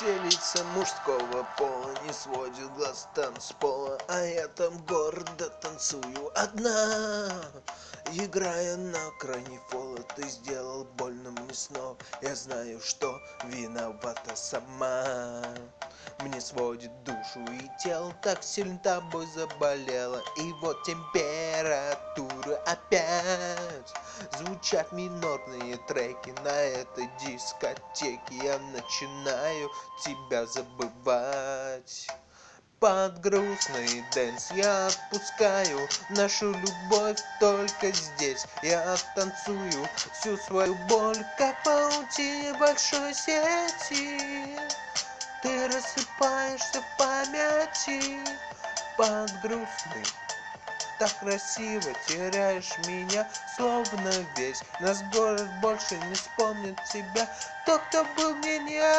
Все лица мужского пола не сводят глаз танцпола, а я там гордо танцую одна. Играя на крайний фола, ты сделал больно мне снова. Я знаю, что виновата сама. Мне сводит душу и тело, так сильно тобой заболела. И вот температура опять. Звучат минорные треки на этой дискотеке. Я начинаю тебя забывать. Под грустный дэнс я отпускаю нашу любовь только здесь. Я танцую всю свою боль, как паутине большой сети. Ты рассыпаешься в памяти под грустный. Так красиво теряешь меня, словно весь наш город больше не вспомнит тебя. Тот, кто был мне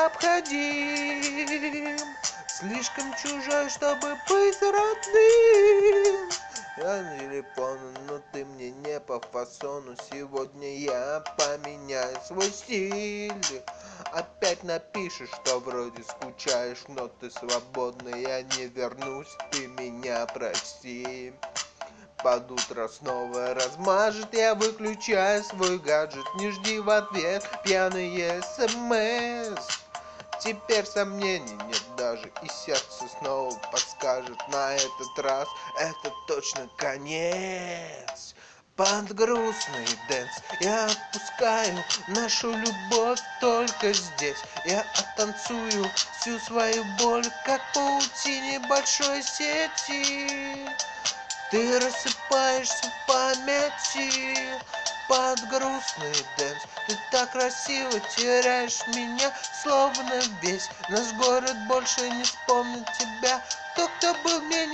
необходим, слишком чужой, чтобы быть родным. Я на телефону, но ты мне не по фасону. Сегодня я поменяю свой стиль. Опять напишешь, что вроде скучаешь, но ты свободна. Я не вернусь, ты меня прости. Под утро снова размажет, я выключаю свой гаджет. Не жди в ответ пьяный СМС. Теперь сомнений нет даже, и сердце снова подскажет. На этот раз это точно конец. Под грустный дэнс я отпускаю нашу любовь только здесь. Я оттанцую всю свою боль, как паутине большой сети. Ты рассыпаешься в памяти под грустный дэнс. Ты так красиво теряешь меня, словно весь наш город больше не вспомнит тебя. Тот, кто был мне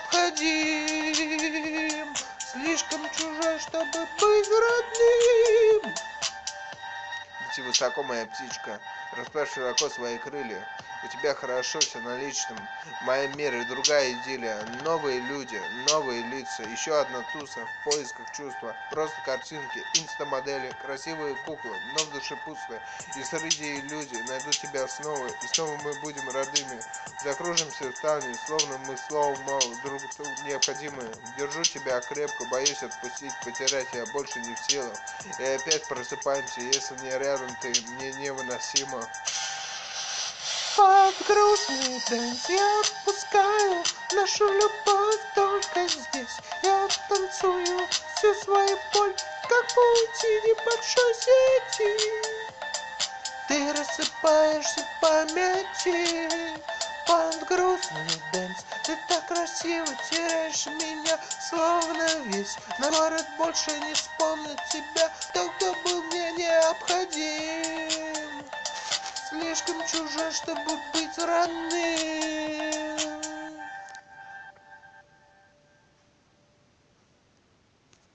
необходим, слишком чужой, чтобы быть родным. Лети высоко, моя птичка, расправь широко свои крылья. У тебя хорошо все на личном. В моем мире другая идиллия. Новые люди, новые лица. Еще одна туса в поисках чувства. Просто картинки, инстамодели, красивые куклы, но в душе пустые. И среди люди найду тебя снова. И снова мы будем родными. Закружимся в тане, словно мы словно друг другу необходимы. Держу тебя крепко, боюсь отпустить, потерять я больше не в силах. И опять просыпаемся, если не рядом ты, мне невыносимо. Под грустный дэнс я отпускаю нашу любовь только здесь. Я танцую всю свою боль, как паутине большой сети. Ты рассыпаешься в памяти под грустный дэнс. Ты так красиво теряешь меня, словно весь на город больше не вспомнит тебя. Тот, кто был мне необходим, слишком чужой, чтобы быть родным.